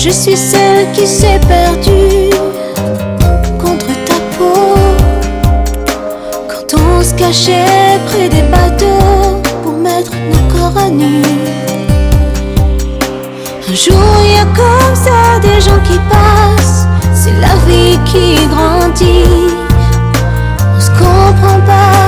Je suis celle qui s'est perdue contre ta peau, quand on se cachait près des bateaux pour mettre nos corps à nu. Un jour y a comme ça des gens qui passent, c'est la vie qui grandit. On se comprend pas